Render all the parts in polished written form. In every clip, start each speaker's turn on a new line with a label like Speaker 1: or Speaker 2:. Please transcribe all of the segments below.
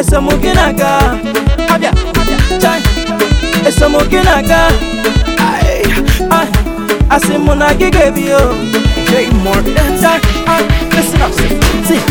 Speaker 1: Esamuginaga, abia, chai, Esamuginaga. I say Monagi gave you J Morgan. Listen up, see,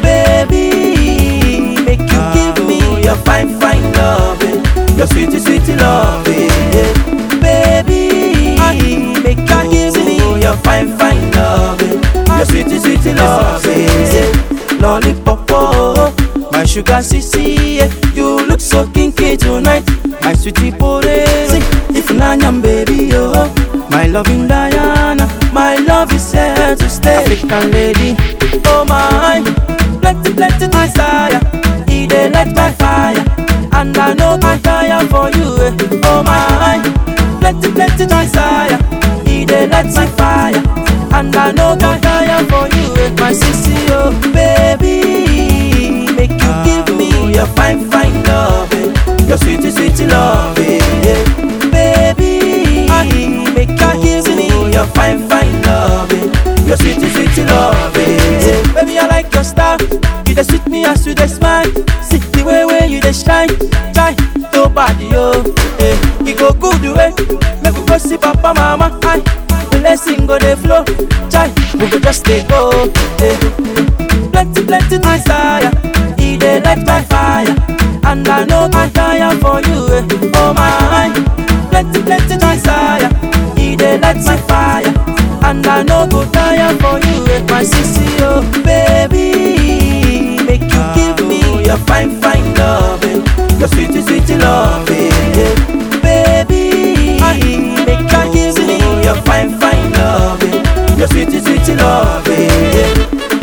Speaker 1: baby, make you give me your fine loving, your sweet loving, baby, make you give me your fine loving, your sweet loving, lollipop, my sugar sissy, you look so kinky tonight, my sweetie porezi, if nanyam baby, oh. My loving Diana, my love is here to stay. African lady, oh my, plenty desire. He dey light my fire, and I know I tire for you. Oh my, plenty desire. He dey light my fire, and I know I tire for you. My sissy, oh baby, make you give me your fine loving, your sweet loving, yeah. Baby. Make you give me your fine loving, your sweet loving. Yeah. Baby, I like your style. You just sweet me as you just smile. See the way you just shine, try nobody oh. You go good way. Make we go see papa mama. The blessing go the flow. Try we go just stay go. Plenty desire. He dey light my fire, and I know I tire for you. Oh my, plenty desire. He dey light my fire, and I know go tire for you. My sissy, oh baby, make you give me your fine loving, your sweet loving, yeah. Baby, make you give me your fine loving, your sweet loving, yeah.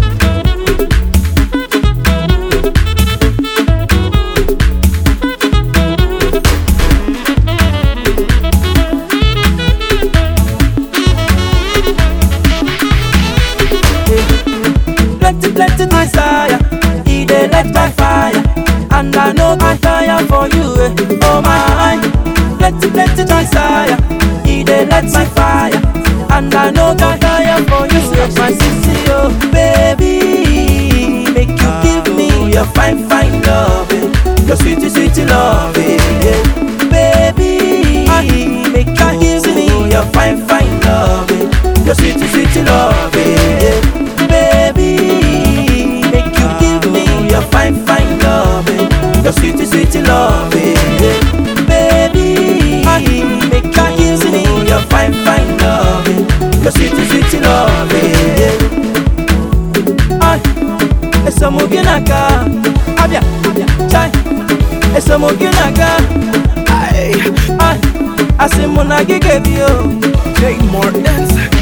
Speaker 1: Plenty desire, he dey light my fire, and I know I tire for you. Oh my, plenty desire, he dey light my fire, and I know I tire for you. My sissy, oh baby, make you give me your fine loving, your sweet loving, yeah. Baby, make you give me your fine loving, your sweet loving, yeah. Baby, your fine loving, your sweet loving, yeah. Baby, make you give me your fine loving, your sweet loving, yeah. Esamuginaga, abia, chai, Esamuginaga, I say Monagi gave you J Morgan.